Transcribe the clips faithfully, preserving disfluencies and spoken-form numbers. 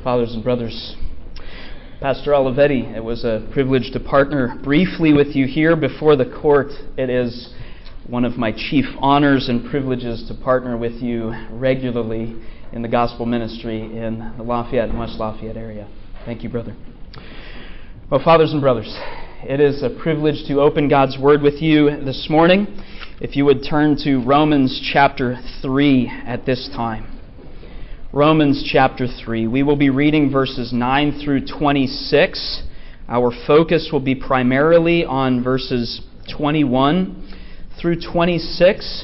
Fathers and brothers, Pastor Olivetti, it was a privilege to partner briefly with you here before the court. It is one of my chief honors and privileges to partner with you regularly in the gospel ministry in the Lafayette and West Lafayette area. Thank you, brother. Well, fathers and brothers, it is a privilege to open God's Word with you this morning. If you would turn to Romans chapter three at this time. Romans chapter three. We will be reading verses nine through twenty-six. Our focus will be primarily on verses twenty-one through twenty-six,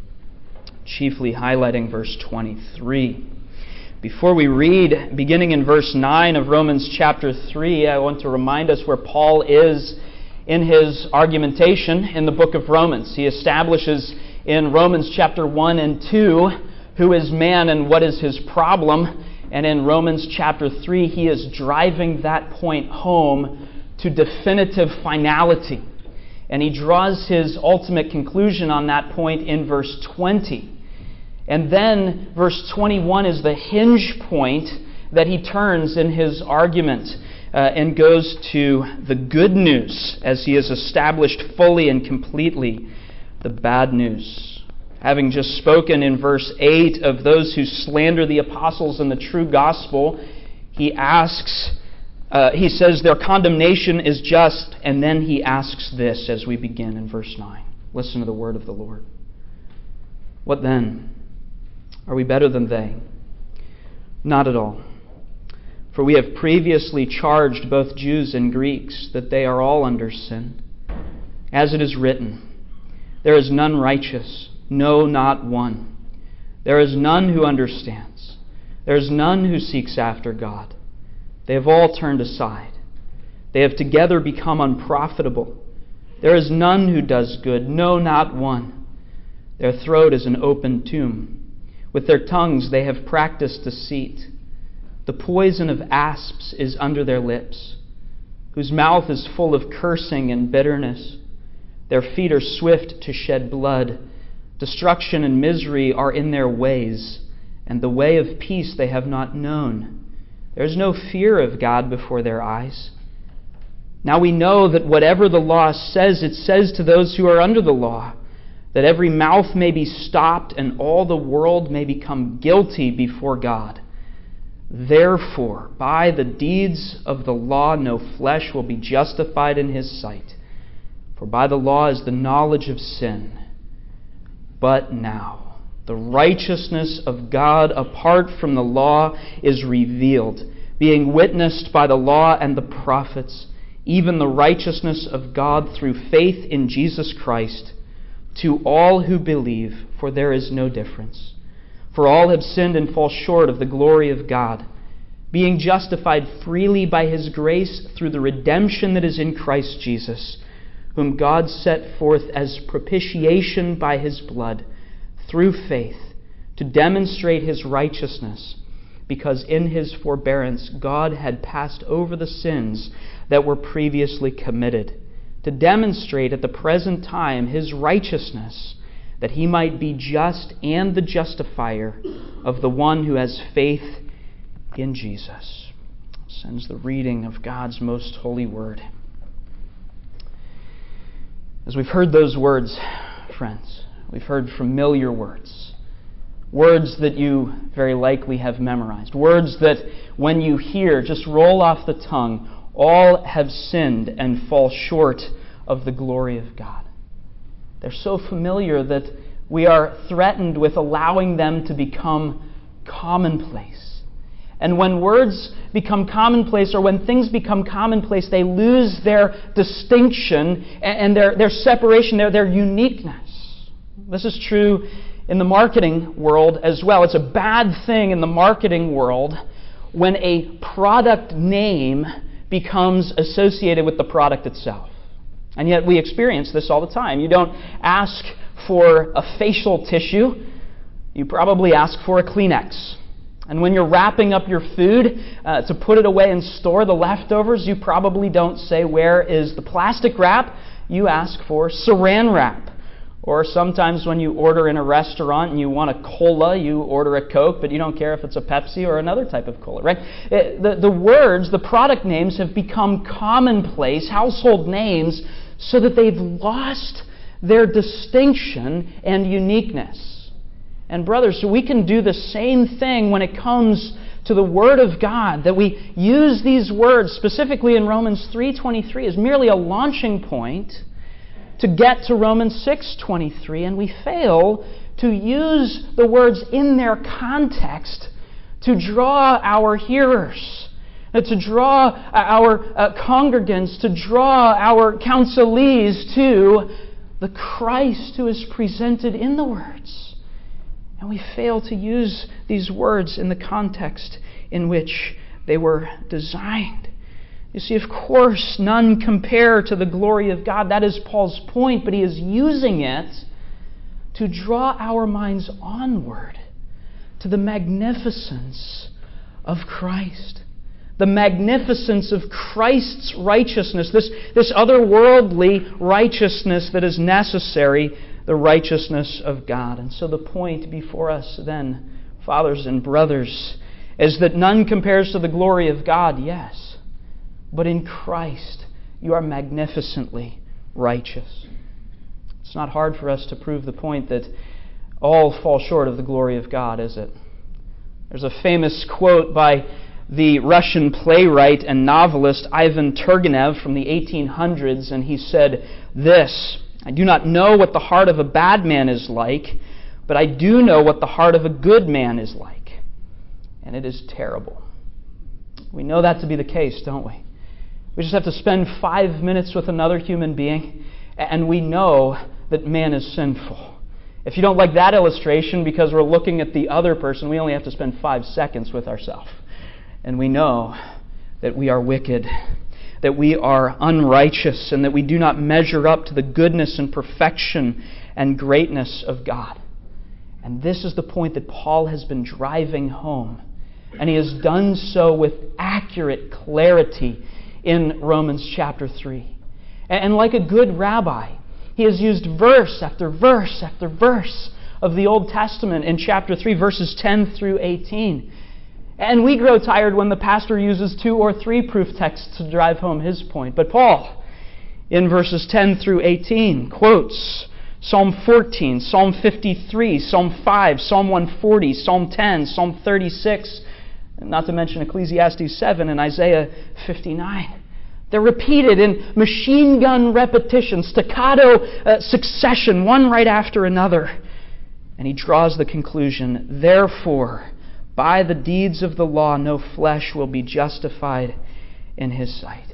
chiefly highlighting verse twenty-three. Before we read, beginning in verse nine of Romans chapter three, I want to remind us where Paul is in his argumentation in the book of Romans. He establishes in Romans chapter one and two who is man and what is his problem. And in Romans chapter three, he is driving that point home to definitive finality. And he draws his ultimate conclusion on that point in verse twenty. And then verse twenty-one is the hinge point that he turns in his argument uh, and goes to the good news as he has established fully and completely the bad news. Having just spoken in verse eight of those who slander the apostles and the true gospel, he asks, uh, he says their condemnation is just, and then he asks this as we begin in verse nine. Listen to the word of the Lord. What then? Are we better than they? Not at all. For we have previously charged both Jews and Greeks that they are all under sin. As it is written, there is none righteous, no, not one. There is none who understands. There is none who seeks after God. They have all turned aside. They have together become unprofitable. There is none who does good, no, not one. Their throat is an open tomb. With their tongues they have practiced deceit. The poison of asps is under their lips, whose mouth is full of cursing and bitterness. Their feet are swift to shed blood. Destruction and misery are in their ways, and the way of peace they have not known. There is no fear of God before their eyes. Now we know that whatever the law says, it says to those who are under the law, that every mouth may be stopped and all the world may become guilty before God. Therefore, by the deeds of the law, no flesh will be justified in his sight. For by the law is the knowledge of sin. But now, the righteousness of God apart from the law is revealed, being witnessed by the law and the prophets, even the righteousness of God through faith in Jesus Christ, to all who believe, for there is no difference. For all have sinned and fall short of the glory of God, being justified freely by His grace through the redemption that is in Christ Jesus, whom God set forth as propitiation by His blood, through faith, to demonstrate His righteousness, because in His forbearance God had passed over the sins that were previously committed, to demonstrate at the present time His righteousness, that He might be just and the justifier of the one who has faith in Jesus. Sends the reading of God's most holy word. As we've heard those words, friends, we've heard familiar words. Words that you very likely have memorized. Words that when you hear just roll off the tongue. All have sinned and fall short of the glory of God. They're so familiar that we are threatened with allowing them to become commonplace. And when words become commonplace, or when things become commonplace, they lose their distinction and their, their separation, their, their uniqueness. This is true in the marketing world as well. It's a bad thing in the marketing world when a product name becomes associated with the product itself. And yet we experience this all the time. You don't ask for a facial tissue. You probably ask for a Kleenex. And when you're wrapping up your food uh, to put it away and store the leftovers, you probably don't say, where is the plastic wrap? You ask for Saran wrap. Or sometimes when you order in a restaurant and you want a cola, you order a Coke, but you don't care if it's a Pepsi or another type of cola, right? The, the words, the product names have become commonplace, household names, so that they've lost their distinction and uniqueness. And brothers, so we can do the same thing when it comes to the Word of God, that we use these words, specifically in Romans three twenty-three, as merely a launching point to get to Romans six twenty-three, and we fail to use the words in their context to draw our hearers, to draw our uh, congregants, to draw our counselees to the Christ who is presented in the words. And we fail to use these words in the context in which they were designed. You see, of course, none compare to the glory of God. That is Paul's point, but he is using it to draw our minds onward to the magnificence of Christ. The magnificence of Christ's righteousness, this, this otherworldly righteousness that is necessary, the righteousness of God. And so the point before us then, fathers and brothers, is that none compares to the glory of God, yes. But in Christ, you are magnificently righteous. It's not hard for us to prove the point that all fall short of the glory of God, is it? There's a famous quote by the Russian playwright and novelist Ivan Turgenev from the eighteen hundreds, and he said this: "I do not know what the heart of a bad man is like, but I do know what the heart of a good man is like. And it is terrible." We know that to be the case, don't we? We just have to spend five minutes with another human being, and we know that man is sinful. If you don't like that illustration because we're looking at the other person, we only have to spend five seconds with ourselves. And we know that we are wicked, that we are unrighteous, and that we do not measure up to the goodness and perfection and greatness of God. And this is the point that Paul has been driving home. And he has done so with accurate clarity in Romans chapter three. And like a good rabbi, he has used verse after verse after verse of the Old Testament in chapter three, verses ten through eighteen. And we grow tired when the pastor uses two or three proof texts to drive home his point. But Paul, in verses ten through eighteen, quotes Psalm fourteen, Psalm fifty-three, Psalm five, Psalm one forty, Psalm ten, Psalm thirty-six, not to mention Ecclesiastes seven and Isaiah fifty-nine. They're repeated in machine gun repetition, staccato uh, succession, one right after another. And he draws the conclusion, therefore, by the deeds of the law, no flesh will be justified in his sight.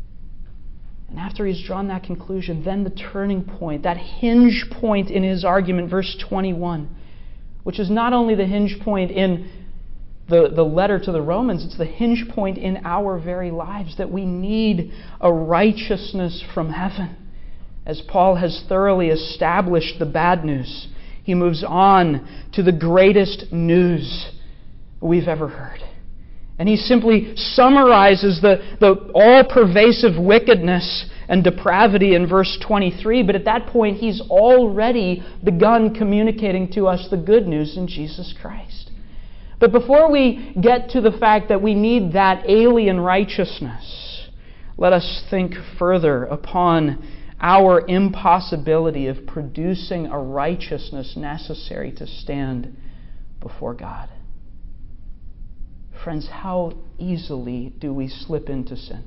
And after he's drawn that conclusion, then the turning point, that hinge point in his argument, verse twenty-one, which is not only the hinge point in the, the letter to the Romans, it's the hinge point in our very lives, that we need a righteousness from heaven. As Paul has thoroughly established the bad news, he moves on to the greatest news we've ever heard. And he simply summarizes the, the all-pervasive wickedness and depravity in verse twenty-three, but at that point he's already begun communicating to us the good news in Jesus Christ. But before we get to the fact that we need that alien righteousness, let us think further upon our impossibility of producing a righteousness necessary to stand before God. Friends, how easily do we slip into sin?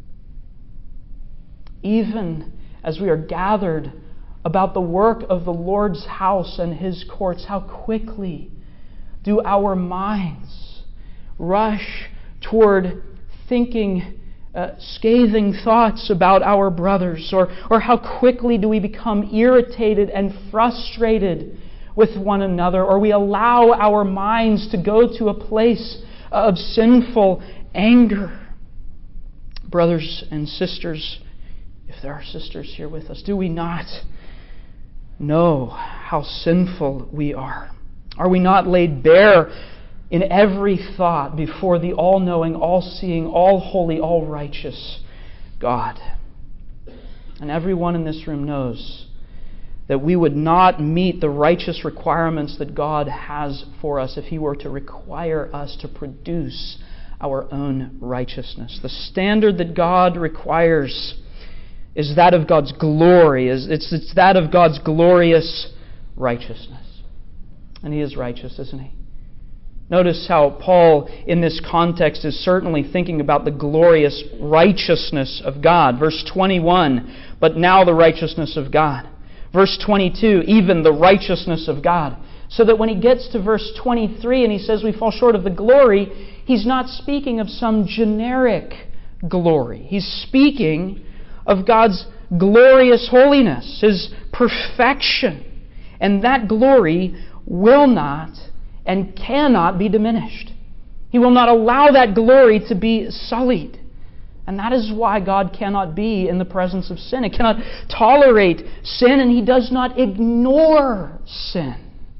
Even as we are gathered about the work of the Lord's house and His courts, how quickly do our minds rush toward thinking uh, scathing thoughts about our brothers, or, or how quickly do we become irritated and frustrated with one another, or we allow our minds to go to a place of sinful anger. Brothers and sisters, if there are sisters here with us, do we not know how sinful we are? Are we not laid bare in every thought before the all-knowing, all-seeing, all-holy, all-righteous God? And everyone in this room knows that we would not meet the righteous requirements that God has for us if He were to require us to produce our own righteousness. The standard that God requires is that of God's glory. It's, it's that of God's glorious righteousness. And He is righteous, isn't He? Notice how Paul, in this context, is certainly thinking about the glorious righteousness of God. Verse twenty-one, but now the righteousness of God. Verse twenty-two, even the righteousness of God. So that when he gets to verse twenty-three and he says we fall short of the glory, he's not speaking of some generic glory. He's speaking of God's glorious holiness, His perfection. And that glory will not and cannot be diminished. He will not allow that glory to be sullied. And that is why God cannot be in the presence of sin. He cannot tolerate sin, and He does not ignore sin.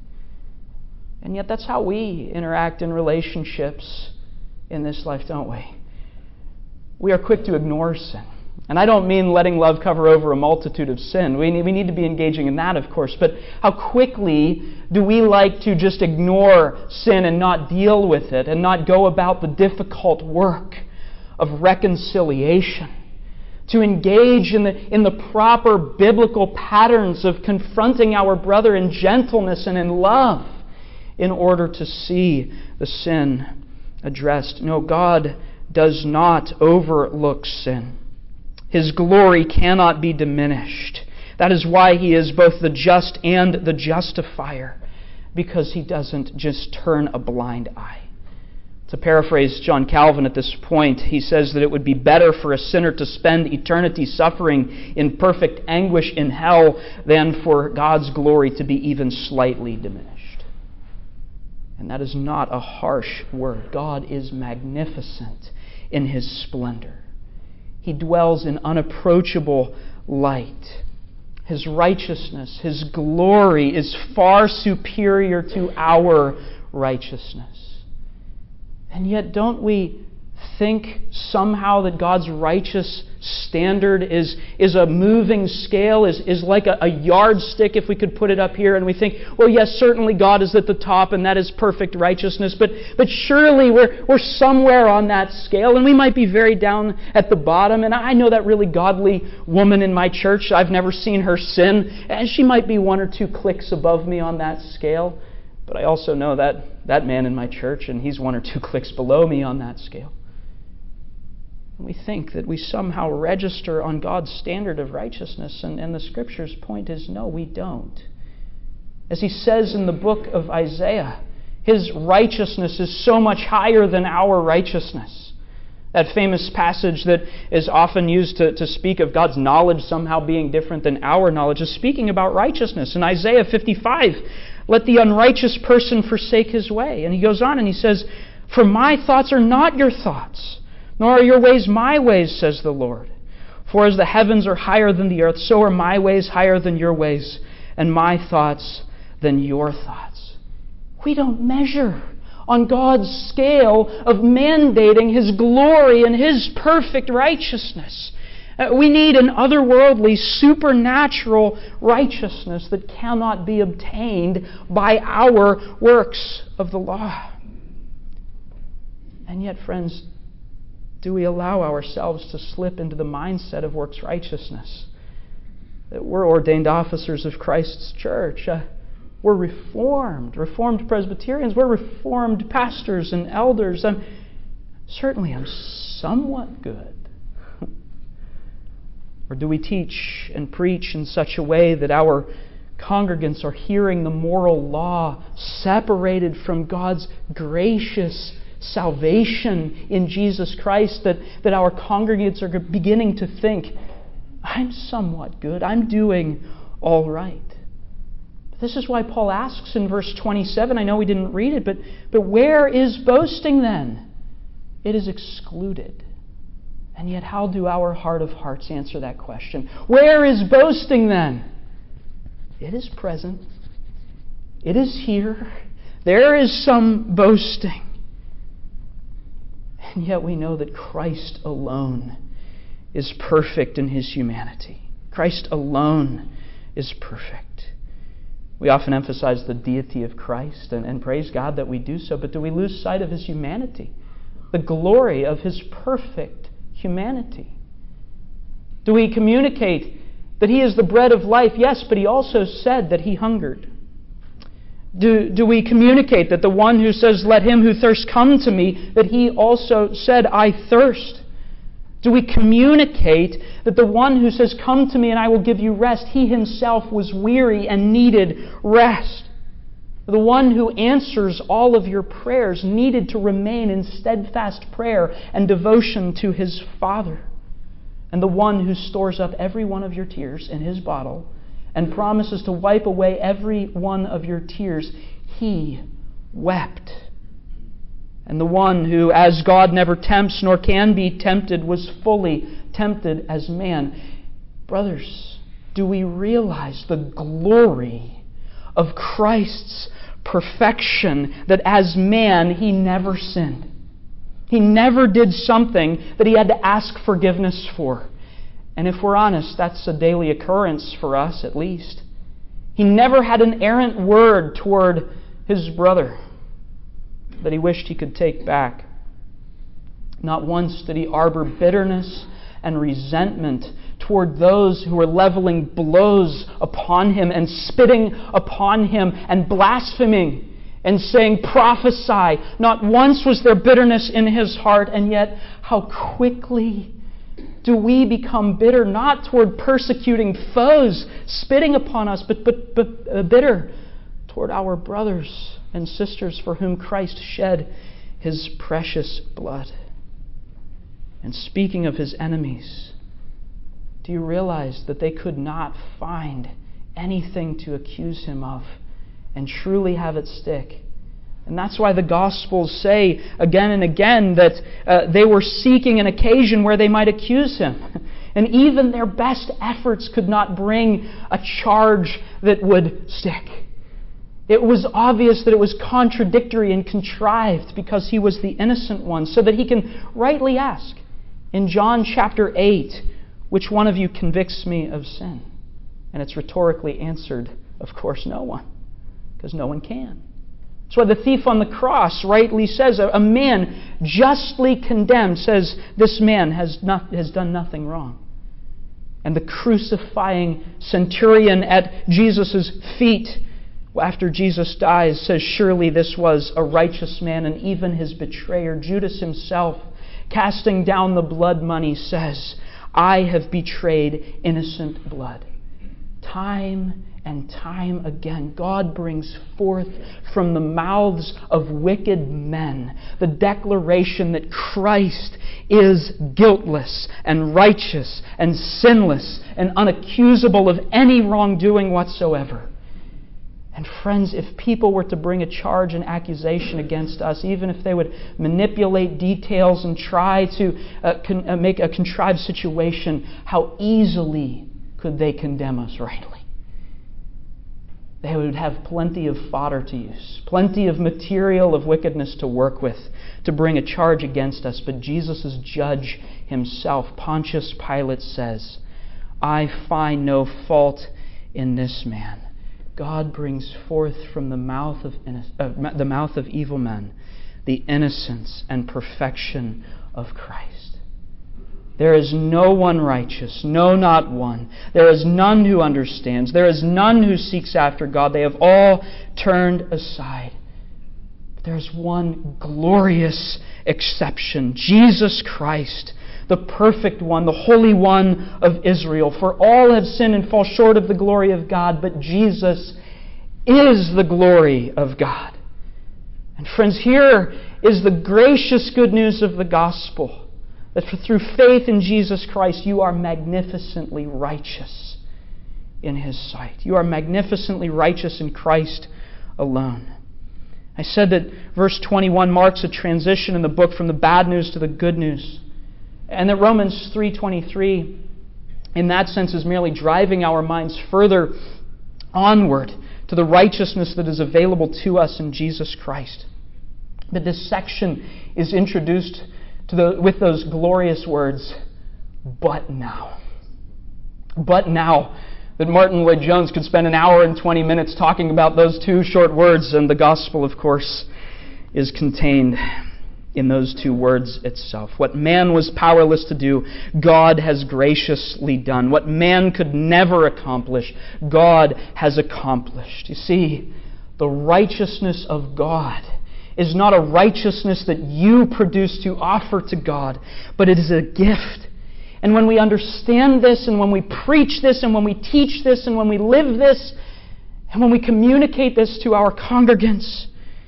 And yet that's how we interact in relationships in this life, don't we? We are quick to ignore sin. And I don't mean letting love cover over a multitude of sin. We need, we need to be engaging in that, of course. But how quickly do we like to just ignore sin and not deal with it and not go about the difficult work of reconciliation, to engage in the, in the proper biblical patterns of confronting our brother in gentleness and in love in order to see the sin addressed. No, God does not overlook sin. His glory cannot be diminished. That is why He is both the just and the justifier, because He doesn't just turn a blind eye. To paraphrase John Calvin at this point, he says that it would be better for a sinner to spend eternity suffering in perfect anguish in hell than for God's glory to be even slightly diminished. And that is not a harsh word. God is magnificent in His splendor. He dwells in unapproachable light. His righteousness, His glory is far superior to our righteousness. And yet, don't we think somehow that God's righteous standard is, is a moving scale, is, is like a, a yardstick, if we could put it up here, and we think, well, yes, certainly God is at the top, and that is perfect righteousness, but, but surely we're, we're somewhere on that scale, and we might be very down at the bottom. And I know that really godly woman in my church. I've never seen her sin, and she might be one or two clicks above me on that scale. But I also know that that man in my church, and he's one or two clicks below me on that scale. And we think that we somehow register on God's standard of righteousness, and, and the Scripture's point is, no, we don't. As He says in the book of Isaiah, His righteousness is so much higher than our righteousness. That famous passage that is often used to, to speak of God's knowledge somehow being different than our knowledge is speaking about righteousness. In Isaiah fifty-five, let the unrighteous person forsake his way. And he goes on and he says, for my thoughts are not your thoughts, nor are your ways my ways, says the Lord. For as the heavens are higher than the earth, so are my ways higher than your ways, and my thoughts than your thoughts. We don't measure on God's scale of mandating His glory and His perfect righteousness. Uh, we need an otherworldly, supernatural righteousness that cannot be obtained by our works of the law. And yet, friends, do we allow ourselves to slip into the mindset of works righteousness? That we're ordained officers of Christ's church. Uh, We're Reformed, Reformed Presbyterians. We're Reformed pastors and elders. I'm, certainly I'm somewhat good. Or do we teach and preach in such a way that our congregants are hearing the moral law separated from God's gracious salvation in Jesus Christ, that, that our congregants are beginning to think, I'm somewhat good, I'm doing all right. This is why Paul asks in verse twenty-seven, I know we didn't read it, but, but where is boasting then? It is excluded. And yet how do our heart of hearts answer that question? Where is boasting then? It is present. It is here. There is some boasting. And yet we know that Christ alone is perfect in His humanity. Christ alone is perfect. We often emphasize the deity of Christ, and, and praise God that we do so, but do we lose sight of His humanity? The glory of His perfect humanity? Do we communicate that He is the bread of life? Yes, but He also said that He hungered. Do, do we communicate that the one who says, "Let him who thirsts come to me," that He also said, "I thirst"? Do we communicate that the one who says, "Come to me and I will give you rest," He Himself was weary and needed rest? The one who answers all of your prayers needed to remain in steadfast prayer and devotion to His Father. And the one who stores up every one of your tears in His bottle and promises to wipe away every one of your tears, He wept. And the one who, as God never tempts nor can be tempted, was fully tempted as man. Brothers, do we realize the glory of Christ's perfection, that as man He never sinned? He never did something that He had to ask forgiveness for. And if we're honest, that's a daily occurrence for us, at least. He never had an errant word toward His brother that He wished He could take back. Not once did He harbor bitterness and resentment toward those who were leveling blows upon Him and spitting upon Him and blaspheming and saying, "Prophesy." Not once was there bitterness in His heart, and yet how quickly do we become bitter, not toward persecuting foes spitting upon us, but, but, but uh, bitter toward our brothers and sisters for whom Christ shed His precious blood. And speaking of His enemies, do you realize that they could not find anything to accuse Him of and truly have it stick? And that's why the Gospels say again and again that uh, they were seeking an occasion where they might accuse Him. And even their best efforts could not bring a charge that would stick. It was obvious that it was contradictory and contrived because He was the innocent one, so that He can rightly ask in John chapter eight, "Which one of you convicts me of sin?" And it's rhetorically answered, of course, no one, because no one can. That's why the thief on the cross rightly says, a man justly condemned says, "This man has not has done nothing wrong." And the crucifying centurion at Jesus' feet, after Jesus dies, says, "Surely this was a righteous man." And even his betrayer, Judas himself, casting down the blood money, says, "I have betrayed innocent blood." Time and time again, God brings forth from the mouths of wicked men the declaration that Christ is guiltless and righteous and sinless and unaccusable of any wrongdoing whatsoever. And friends, if people were to bring a charge and accusation against us, even if they would manipulate details and try to uh, con- uh, make a contrived situation, how easily could they condemn us rightly? They would have plenty of fodder to use, plenty of material of wickedness to work with, to bring a charge against us. But Jesus' judge Himself, Pontius Pilate, says, "I find no fault in this man." God brings forth from the mouth of uh, the mouth of evil men the innocence and perfection of Christ. There is no one righteous, no, not one. There is none who understands. There is none who seeks after God. They have all turned aside. But there is one glorious exception, Jesus Christ, the perfect one, the Holy One of Israel. For all have sinned and fall short of the glory of God, but Jesus is the glory of God. And friends, here is the gracious good news of the gospel, that through faith in Jesus Christ, you are magnificently righteous in His sight. You are magnificently righteous in Christ alone. I said that verse twenty-one marks a transition in the book from the bad news to the good news. And that Romans three twenty-three, in that sense, is merely driving our minds further onward to the righteousness that is available to us in Jesus Christ. But this section is introduced to the, with those glorious words, "But now." But now. that Martin Lloyd-Jones could spend an hour and twenty minutes talking about those two short words, and the gospel, of course, is contained in those two words itself. What man was powerless to do, God has graciously done. What man could never accomplish, God has accomplished. You see, the righteousness of God is not a righteousness that you produce to offer to God, but it is a gift. And when we understand this, and when we preach this, and when we teach this, and when we live this, and when we communicate this to our congregants,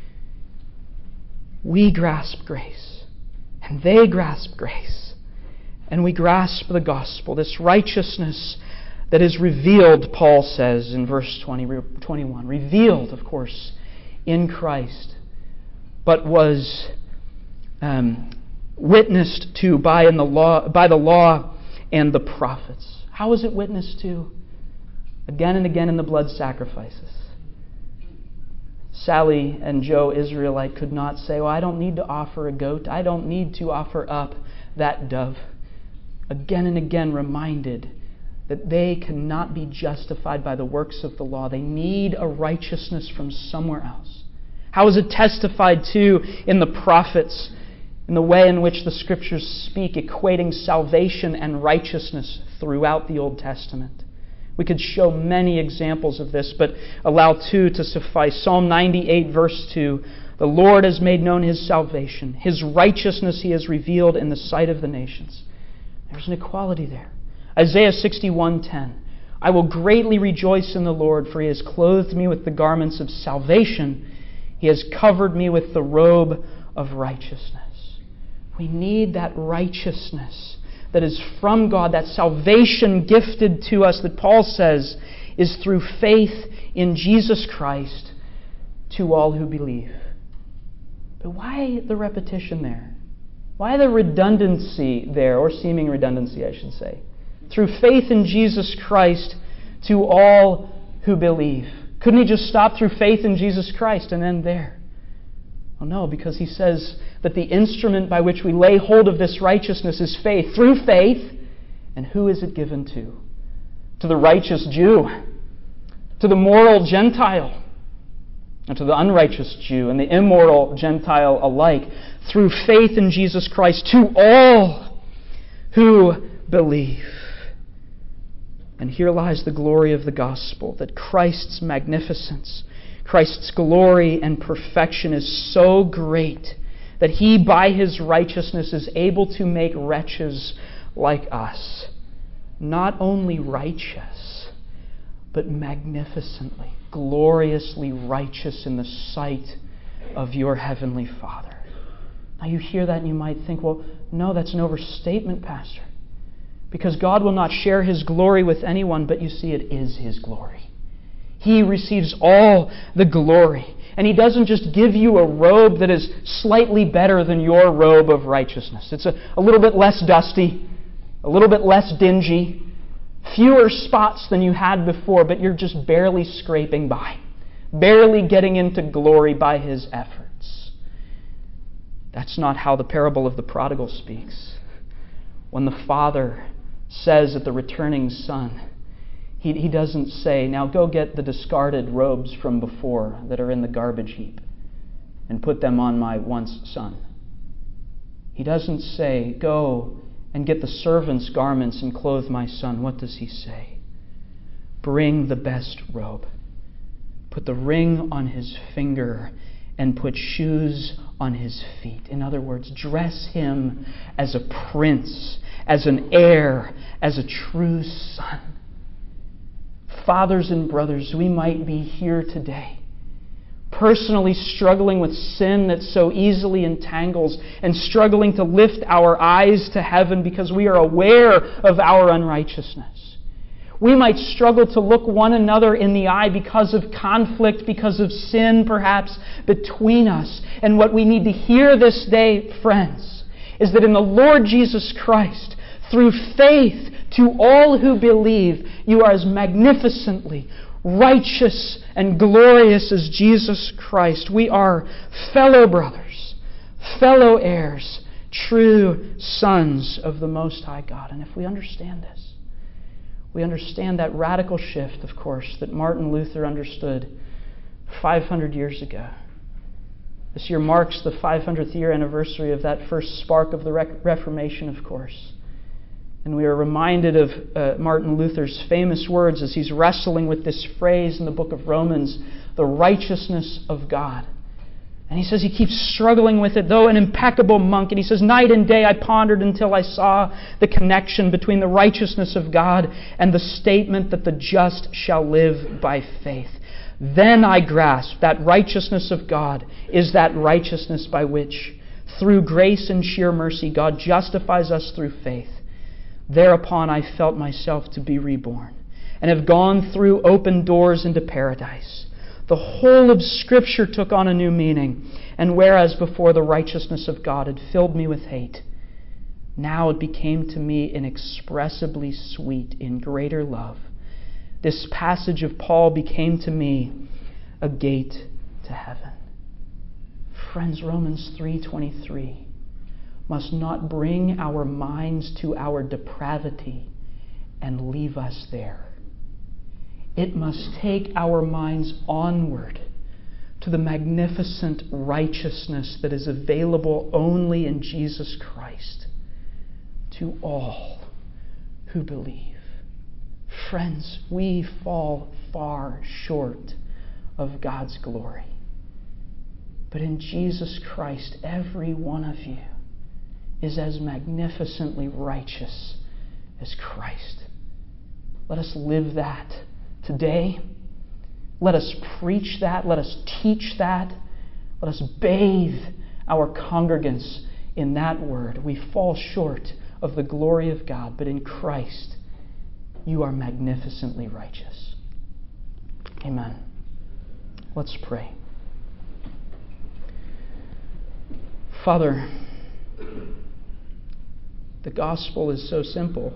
we grasp grace, and they grasp grace, and we grasp the gospel, this righteousness that is revealed, Paul says in verse twenty, twenty-one, revealed, of course, in Christ, but was um, witnessed to by, in the law, by the law and the prophets. How was it witnessed to? Again and again in the blood sacrifices. Sally and Joe Israelite could not say, well, I don't need to offer a goat. I don't need to offer up that dove. Again and again reminded that they cannot be justified by the works of the law. They need a righteousness from somewhere else. How is it testified to in the prophets, in the way in which the Scriptures speak, equating salvation and righteousness throughout the Old Testament? We could show many examples of this, but allow two to suffice. Psalm ninety-eight, verse two, the Lord has made known His salvation. His righteousness He has revealed in the sight of the nations. There's an equality there. Isaiah sixty-one, ten, I will greatly rejoice in the Lord, for He has clothed me with the garments of salvation. He has covered me with the robe of righteousness. We need that righteousness that is from God, that salvation gifted to us that Paul says is through faith in Jesus Christ to all who believe. But why the repetition there? Why the redundancy there, or seeming redundancy, I should say? Through faith in Jesus Christ to all who believe. Couldn't he just stop through faith in Jesus Christ and end there? Well, no, because he says that the instrument by which we lay hold of this righteousness is faith. Through faith, and who is it given to? To the righteous Jew, to the moral Gentile, and to the unrighteous Jew and the immoral Gentile alike. Through faith in Jesus Christ to all who believe. And here lies the glory of the gospel, that Christ's magnificence, Christ's glory and perfection is so great that He, by His righteousness, is able to make wretches like us not only righteous, but magnificently, gloriously righteous in the sight of your Heavenly Father. Now you hear that and you might think, well, no, that's an overstatement, Pastor. Because God will not share His glory with anyone, but you see, it is His glory. He receives all the glory. And He doesn't just give you a robe that is slightly better than your robe of righteousness. It's a, a little bit less dusty, a little bit less dingy, fewer spots than you had before, but you're just barely scraping by, barely getting into glory by His efforts. That's not how the parable of the prodigal speaks. When the father says at the returning son, He, he doesn't say, now go get the discarded robes from before that are in the garbage heap and put them on my once son. He doesn't say, go and get the servant's garments and clothe my son. What does he say? Bring the best robe. Put the ring on his finger and put shoes on his feet. In other words, dress him as a prince, as an heir, as a true son. Fathers and brothers, we might be here today, personally struggling with sin that so easily entangles and struggling to lift our eyes to heaven because we are aware of our unrighteousness. We might struggle to look one another in the eye because of conflict, because of sin perhaps between us. And what we need to hear this day, friends, is that in the Lord Jesus Christ, through faith, to all who believe, you are as magnificently righteous and glorious as Jesus Christ. We are fellow brothers, fellow heirs, true sons of the Most High God. And if we understand this, We understand that radical shift, of course, that Martin Luther understood five hundred years ago. This year marks the five hundredth year anniversary of that first spark of the Reformation, of course. And we are reminded of uh, Martin Luther's famous words as he's wrestling with this phrase in the book of Romans, the righteousness of God. And he says he keeps struggling with it, though an impeccable monk. And he says, night and day I pondered until I saw the connection between the righteousness of God and the statement that the just shall live by faith. Then I grasped that righteousness of God is that righteousness by which, through grace and sheer mercy, God justifies us through faith. Thereupon I felt myself to be reborn and have gone through open doors into paradise. The whole of Scripture took on a new meaning, and whereas before the righteousness of God had filled me with hate, now it became to me inexpressibly sweet in greater love. This passage of Paul became to me a gate to heaven. Friends, Romans three twenty-three must not bring our minds to our depravity and leave us there. It must take our minds onward to the magnificent righteousness that is available only in Jesus Christ to all who believe. Friends, we fall far short of God's glory. But in Jesus Christ, every one of you is as magnificently righteous as Christ. Let us live that today. Let us preach that. Let us teach that. Let us bathe our congregants in that word. We fall short of the glory of God, but in Christ, you are magnificently righteous. Amen. Let's pray. Father, the gospel is so simple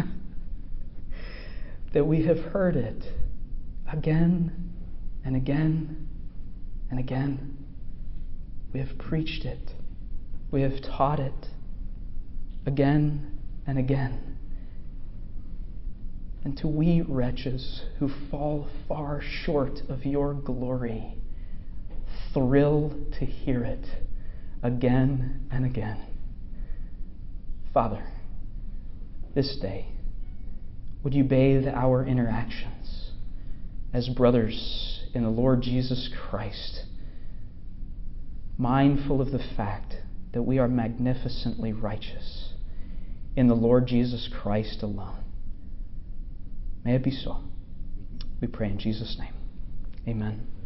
that we have heard it again and again and again. We have preached it. We have taught it again and again. And to we wretches who fall far short of your glory, thrill to hear it again and again. Father, this day, would you bathe our interactions as brothers in the Lord Jesus Christ, mindful of the fact that we are magnificently righteous in the Lord Jesus Christ alone. May it be so. We pray in Jesus' name. Amen.